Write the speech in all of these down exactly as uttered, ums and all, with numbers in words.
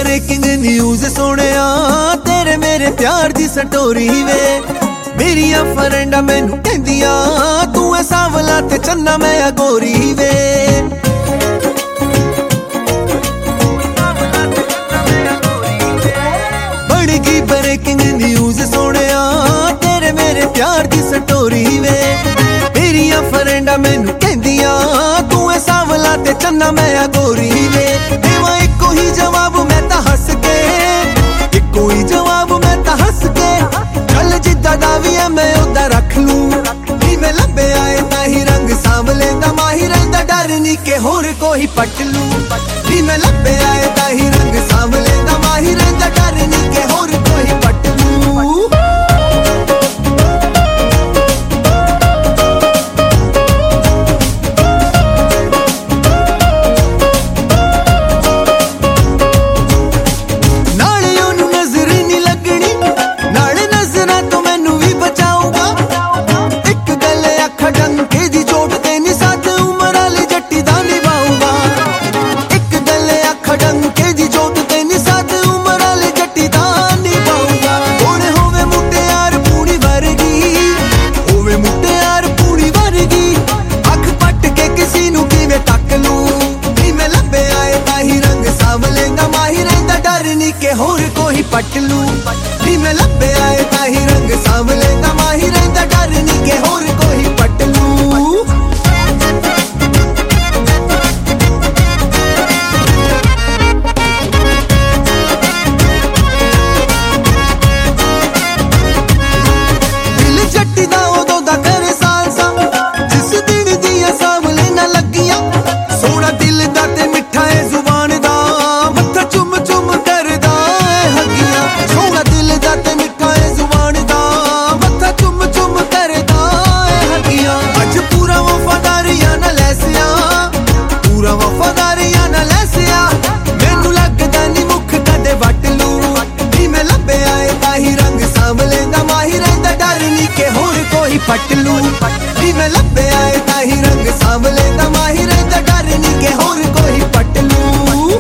Breaking news Sonia तेरे मेरे प्यार दी स्टोरी वे। मेरिया फ्रेंडा मैनू कहंदिया तू ऐ सावला ते चन्ना मैं अगोरी वे। बन गई ब्रेकिंग न्यूज सोनिया तेरे मेरे प्यार दी स्टोरी वे। मेरिया फ्रेंडा मैनू कहंदिया तू ऐ सावला ते चन्ना मैं अगोरी वे। देवा इको ही जवाब मैं ता हस के, इको ही जवाब मैं ता हस के। चल जिद्दा दा वी है मैं उदा रख लूं। मैं लंबे आए ता ही रंग सांवले दा माही रहिंदा डर नी के होर कोई पट लूं। मैं लंबे आए ता ही रंग सांवले दा माही रहिंदा डर नी के होर कोई पट लूं। के होर कोई पट लूं। मैं लंबे आए ता ही रंग सांवले दा माही रहिंदा डर नी के होर कोई पट लूं। दिल जट्टी दा उदों दा करे सालसा जिस दिन दियां सांवले ना लगियां। सोना दिल दा ते मिठा है जुबान दा मत्था चुम चुम करदा है हगियां। सोना दिल दा ते मिठा है जुबान दा मत्था चुम चुम करदा है हगियां। अज पूरा वफादारियां ना लैसिया, पूरा वफादारियां ना लैसिया। मैनू लगदा नी मुख कदे वट लूं। मैं लंबे आए ता ही रंग सांवले दा माही रहिंदा डर नी के होर कोई पट लूं। मैं लंबे आए ता ही रंग सांवले दा माही रहिंदा डर नी के होर कोई पट लूं।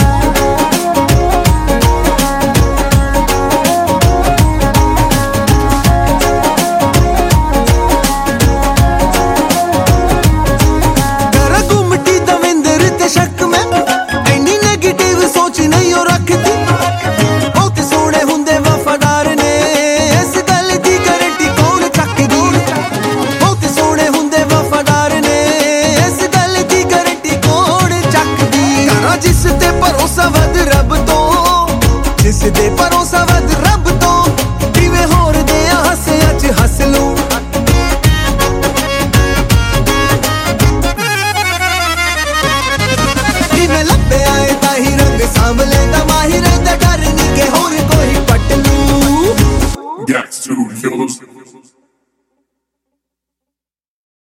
शक मैं इन्नी नेगेटिव सोच नहीं हो रखती। बहुत सोने हुंदे वफादार ने इस गल दी गारंटी कौन चकदी। बहुत सोने हुंदे वफादार ने इस गल दी गारंटी कौन चकदी। करा जिस ते भरोसा वध रब तो, जिस ते भरोसा वध